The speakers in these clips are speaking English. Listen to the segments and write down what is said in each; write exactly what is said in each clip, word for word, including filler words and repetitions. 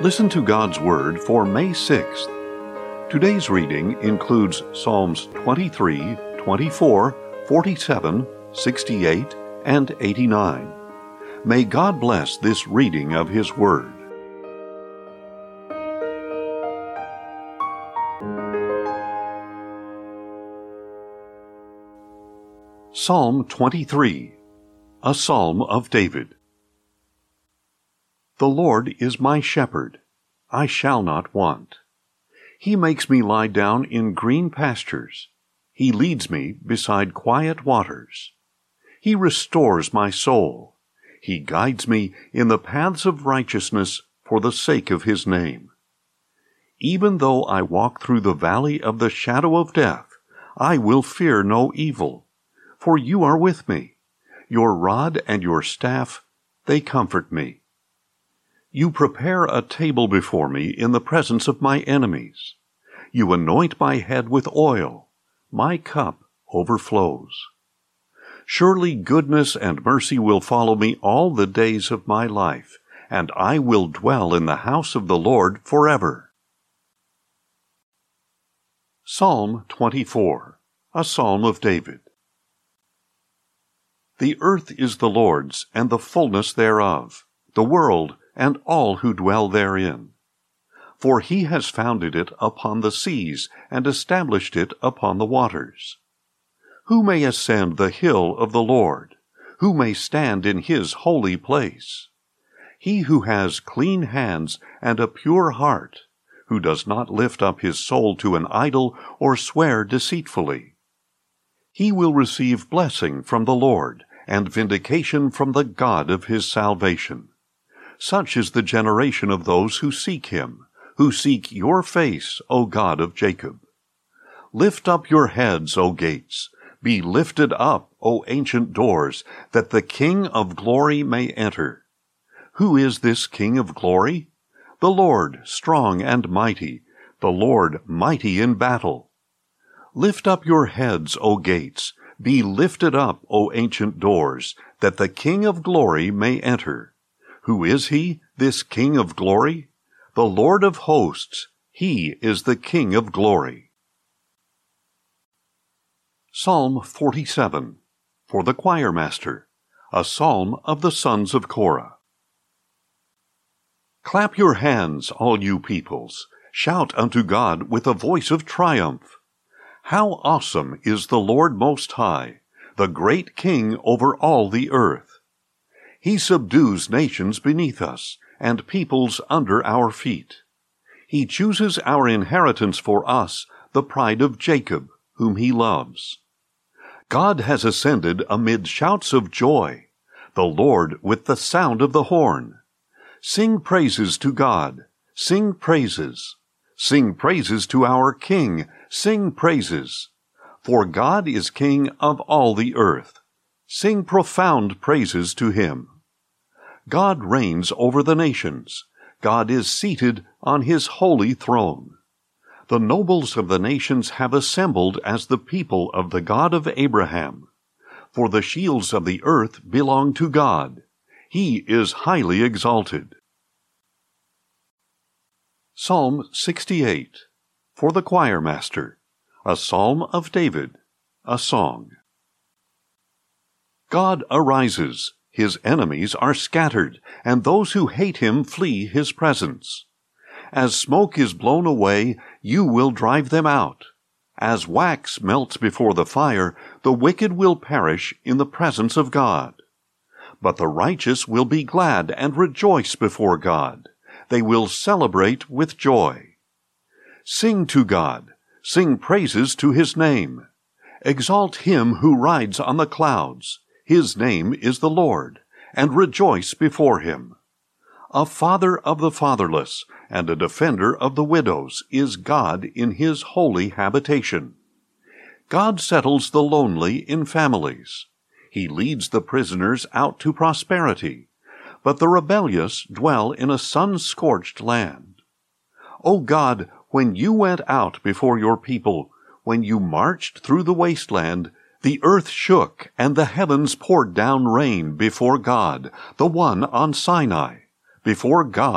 Listen to God's Word for May sixth. Today's reading includes Psalms twenty-three, twenty-four, forty-seven, sixty-eight, and eighty-nine. May God bless this reading of His Word. Psalm twenty-three, a Psalm of David. The Lord is my shepherd, I shall not want. He makes me lie down in green pastures. He leads me beside quiet waters. He restores my soul. He guides me in the paths of righteousness for the sake of His name. Even though I walk through the valley of the shadow of death, I will fear no evil, for You are with me. Your rod and Your staff, they comfort me. You prepare a table before me in the presence of my enemies. You anoint my head with oil. My cup overflows. Surely goodness and mercy will follow me all the days of my life, and I will dwell in the house of the Lord forever. Psalm twenty-four, a Psalm of David. The earth is the Lord's, and the fullness thereof, the world, and all who dwell therein. For He has founded it upon the seas, and established it upon the waters. Who may ascend the hill of the Lord? Who may stand in His holy place? He who has clean hands and a pure heart, who does not lift up his soul to an idol or swear deceitfully. He will receive blessing from the Lord, and vindication from the God of his salvation. Such is the generation of those who seek Him, who seek Your face, O God of Jacob. Lift up your heads, O gates. Be lifted up, O ancient doors, that the King of glory may enter. Who is this King of glory? The Lord, strong and mighty, the Lord mighty in battle. Lift up your heads, O gates. Be lifted up, O ancient doors, that the King of glory may enter. Who is He, this King of glory? The Lord of hosts, He is the King of glory. Psalm forty-seven, for the choir master, a psalm of the sons of Korah. Clap your hands, all you peoples. Shout unto God with a voice of triumph. How awesome is the Lord Most High, the great King over all the earth. He subdues nations beneath us, and peoples under our feet. He chooses our inheritance for us, the pride of Jacob, whom He loves. God has ascended amid shouts of joy, the Lord with the sound of the horn. Sing praises to God, sing praises. Sing praises to our King, sing praises. For God is King of all the earth. Sing profound praises to Him. God reigns over the nations. God is seated on His holy throne. The nobles of the nations have assembled as the people of the God of Abraham. For the shields of the earth belong to God. He is highly exalted. Psalm sixty-eight, for the choir master, a psalm of David, a song. God arises. His enemies are scattered, and those who hate Him flee His presence. As smoke is blown away, You will drive them out. As wax melts before the fire, the wicked will perish in the presence of God. But the righteous will be glad and rejoice before God. They will celebrate with joy. Sing to God. Sing praises to His name. Exalt Him who rides on the clouds. His name is the Lord, and rejoice before Him. A father of the fatherless, and a defender of the widows, is God in His holy habitation. God settles the lonely in families. He leads the prisoners out to prosperity, but the rebellious dwell in a sun-scorched land. O God, when You went out before Your people, when You marched through the wasteland, the earth shook, and the heavens poured down rain before God, the one on Sinai, before God,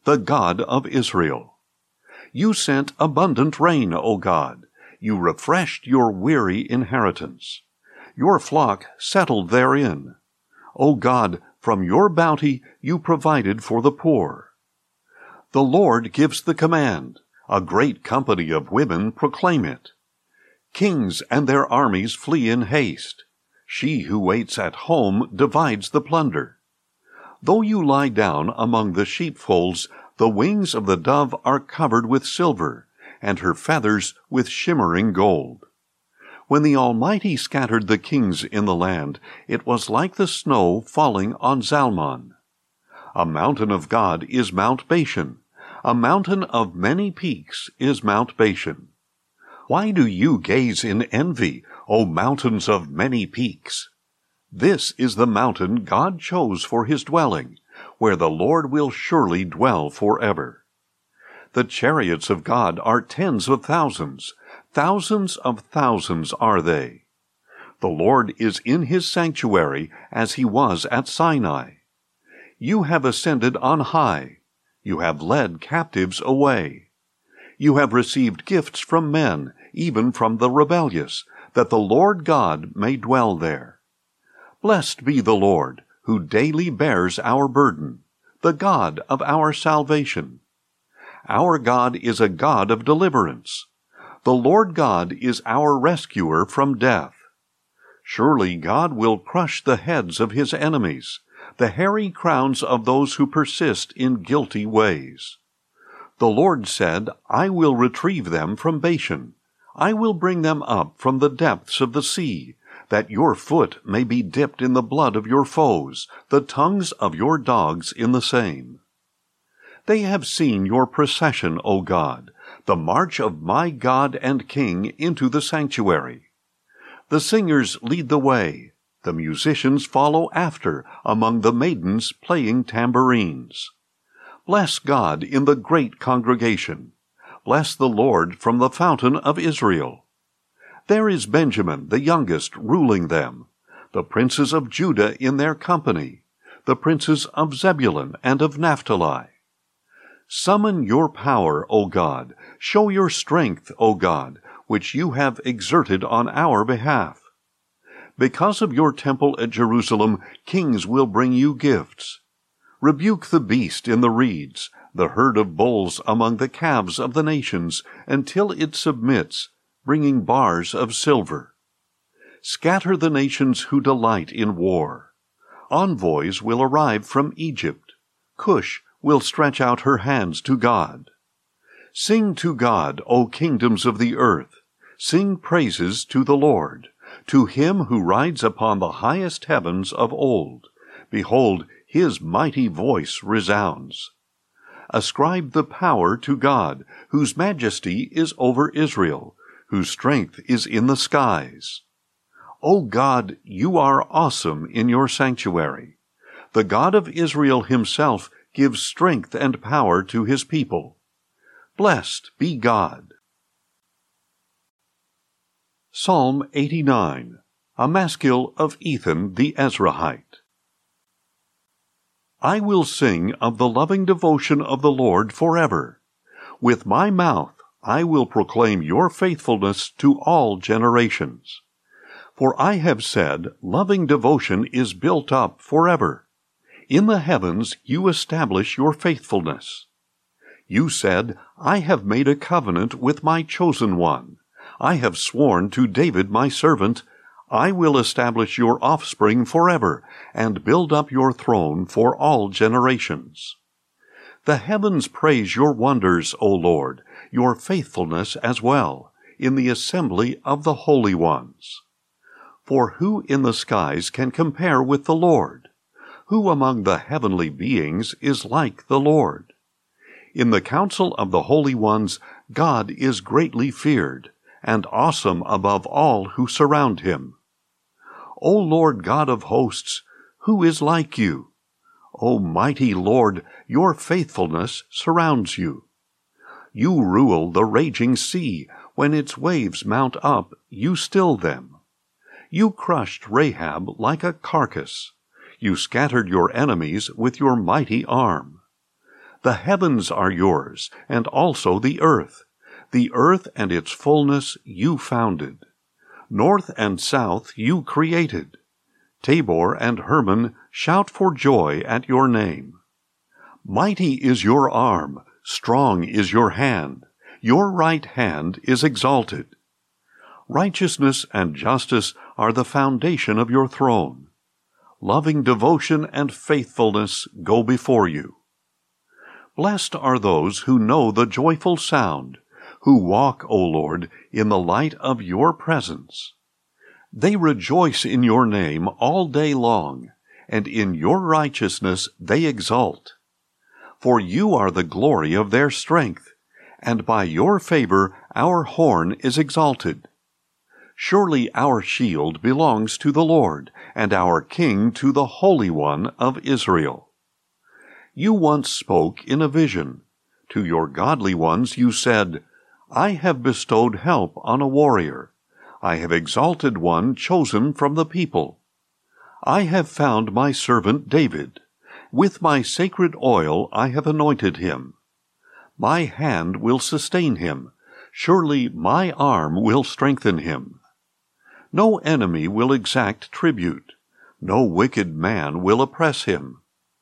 the God of Israel. You sent abundant rain, O God. You refreshed your weary inheritance. Your flock settled therein. O God, from your bounty you provided for the poor. The Lord gives the command. A great company of women proclaim it. Kings and their armies flee in haste. She who waits at home divides the plunder. Though you lie down among the sheepfolds, the wings of the dove are covered with silver, and her feathers with shimmering gold. When the Almighty scattered the kings in the land, it was like the snow falling on Zalmon. A mountain of God is Mount Bashan. A mountain of many peaks is Mount Bashan. Why do you gaze in envy, O mountains of many peaks? This is the mountain God chose for his dwelling, where the Lord will surely dwell forever. The chariots of God are tens of thousands, thousands of thousands are they. The Lord is in his sanctuary as he was at Sinai. You have ascended on high. You have led captives away. You have received gifts from men, even from the rebellious, that the Lord God may dwell there. Blessed be the Lord, who daily bears our burden, the God of our salvation. Our God is a God of deliverance. The Lord God is our rescuer from death. Surely God will crush the heads of his enemies, the hairy crowns of those who persist in guilty ways. The Lord said, I will retrieve them from Bashan. I will bring them up from the depths of the sea, that your foot may be dipped in the blood of your foes, the tongues of your dogs in the same. They have seen your procession, O God, the march of my God and King into the sanctuary. The singers lead the way, the musicians follow after among the maidens playing tambourines. Bless God in the great congregation. Bless the Lord from the fountain of Israel. There is Benjamin, the youngest, ruling them, the princes of Judah in their company, the princes of Zebulun and of Naphtali. Summon your power, O God. Show your strength, O God, which you have exerted on our behalf. Because of your temple at Jerusalem, kings will bring you gifts. Rebuke the beast in the reeds, the herd of bulls among the calves of the nations, until it submits, bringing bars of silver. Scatter the nations who delight in war. Envoys will arrive from Egypt. Cush will stretch out her hands to God. Sing to God, O kingdoms of the earth. Sing praises to the Lord, to him who rides upon the highest heavens of old. Behold, his mighty voice resounds. Ascribe the power to God, whose majesty is over Israel, whose strength is in the skies. O God, you are awesome in your sanctuary. The God of Israel himself gives strength and power to his people. Blessed be God. Psalm eighty-nine, a maskil of Ethan the Ezrahite. I will sing of the loving devotion of the Lord forever. With my mouth I will proclaim your faithfulness to all generations. For I have said, loving devotion is built up forever. In the heavens you establish your faithfulness. You said, I have made a covenant with my chosen one. I have sworn to David my servant, I will establish your offspring forever, and build up your throne for all generations. The heavens praise your wonders, O Lord, your faithfulness as well, in the assembly of the holy ones. For who in the skies can compare with the Lord? Who among the heavenly beings is like the Lord? In the council of the holy ones, God is greatly feared, and awesome above all who surround him. O Lord God of hosts, who is like you? O mighty Lord, your faithfulness surrounds you. You rule the raging sea. When its waves mount up, you still them. You crushed Rahab like a carcass. You scattered your enemies with your mighty arm. The heavens are yours, and also the earth. The earth and its fullness you founded. North and south you created. Tabor and Hermon shout for joy at your name. Mighty is your arm, strong is your hand. Your right hand is exalted. Righteousness and justice are the foundation of your throne. Loving devotion and faithfulness go before you. Blessed are those who know the joyful sound, who walk, O Lord, in the light of your presence. They rejoice in your name all day long, and in your righteousness they exult. For you are the glory of their strength, and by your favor our horn is exalted. Surely our shield belongs to the Lord, and our King to the Holy One of Israel. You once spoke in a vision. To your godly ones you said, I have bestowed help on a warrior. I have exalted one chosen from the people. I have found my servant David. With my sacred oil I have anointed him. My hand will sustain him. Surely my arm will strengthen him. No enemy will exact tribute. No wicked man will oppress him.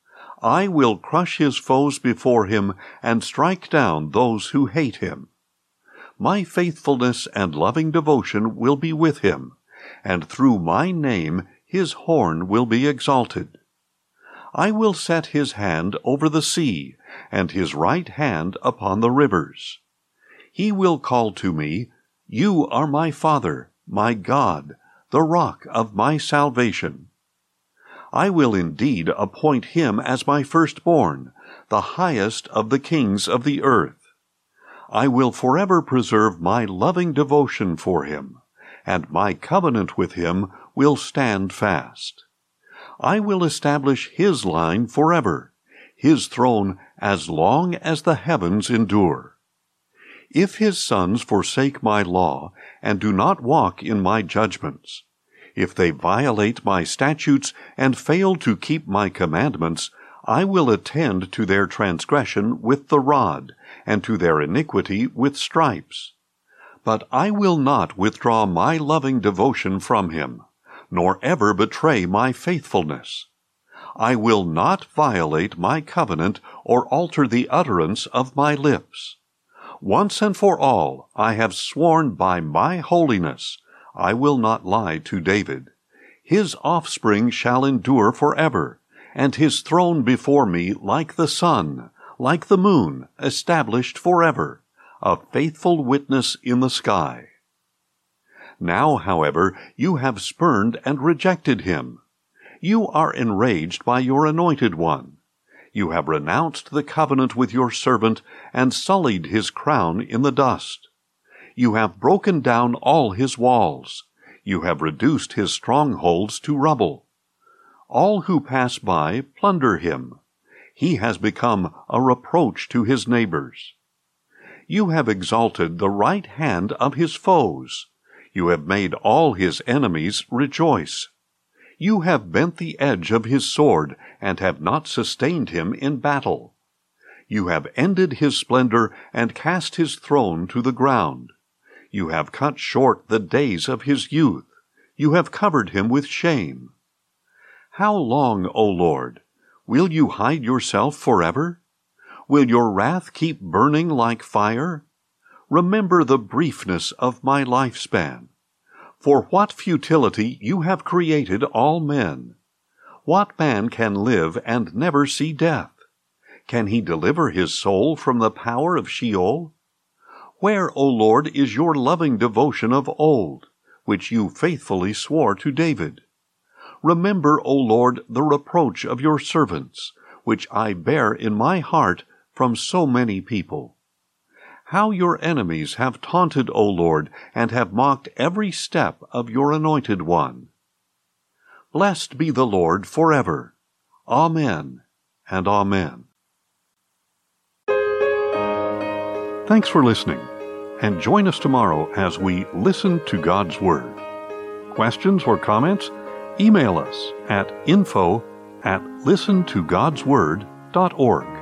I will crush his foes before him and strike down those who hate him. My faithfulness and loving devotion will be with him, and through my name his horn will be exalted. I will set his hand over the sea, and his right hand upon the rivers. He will call to me, You are my Father, my God, the rock of my salvation. I will indeed appoint him as my firstborn, the highest of the kings of the earth. I will forever preserve my loving devotion for him, and my covenant with him will stand fast. I will establish his line forever, his throne as long as the heavens endure. If his sons forsake my law and do not walk in my judgments, if they violate my statutes and fail to keep my commandments, I will attend to their transgression with the rod, and to their iniquity with stripes. But I will not withdraw my loving devotion from him, nor ever betray my faithfulness. I will not violate my covenant or alter the utterance of my lips. Once and for all I have sworn by my holiness, I will not lie to David. His offspring shall endure forever, and his throne before me like the sun, like the moon, established forever, a faithful witness in the sky. Now, however, you have spurned and rejected him. You are enraged by your anointed one. You have renounced the covenant with your servant and sullied his crown in the dust. You have broken down all his walls. You have reduced his strongholds to rubble. All who pass by plunder him. He has become a reproach to his neighbors. You have exalted the right hand of his foes. You have made all his enemies rejoice. You have bent the edge of his sword, and have not sustained him in battle. You have ended his splendor, and cast his throne to the ground. You have cut short the days of his youth. You have covered him with shame. How long, O Lord? Will you hide yourself forever? Will your wrath keep burning like fire? Remember the briefness of my lifespan. For what futility you have created all men! What man can live and never see death? Can he deliver his soul from the power of Sheol? Where, O Lord, is your loving devotion of old, which you faithfully swore to David? Remember, O Lord, the reproach of your servants, which I bear in my heart from so many people. How your enemies have taunted, O Lord, and have mocked every step of your anointed one. Blessed be the Lord forever. Amen and amen. Thanks for listening, and join us tomorrow as we listen to God's Word. Questions or comments? Email us at info at listen to gods word dot org.